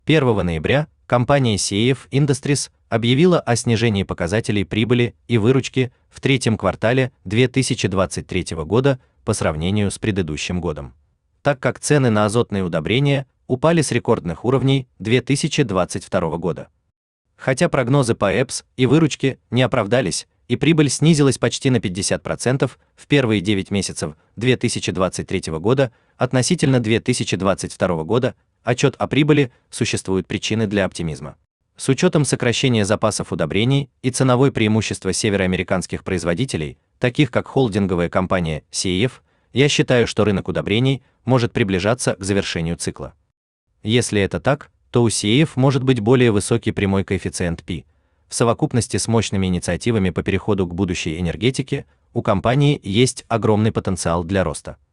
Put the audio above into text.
1 ноября компания CF Industries объявила о снижении показателей прибыли и выручки в третьем квартале 2023 года по сравнению с предыдущим годом, так как цены на азотные удобрения упали с рекордных уровней 2022 года. Хотя прогнозы по ЭПС и выручке не оправдались, и прибыль снизилась почти на 50% в первые 9 месяцев 2023 года относительно 2022 года, отчет о прибыли существуют причины для оптимизма. С учетом сокращения запасов удобрений и ценовое преимущество североамериканских производителей, таких как холдинговая компания CF, я считаю, что рынок удобрений может приближаться к завершению цикла. Если это так, то у CF может быть более высокий прямой коэффициент P. В совокупности с мощными инициативами по переходу к будущей энергетике, у компании есть огромный потенциал для роста.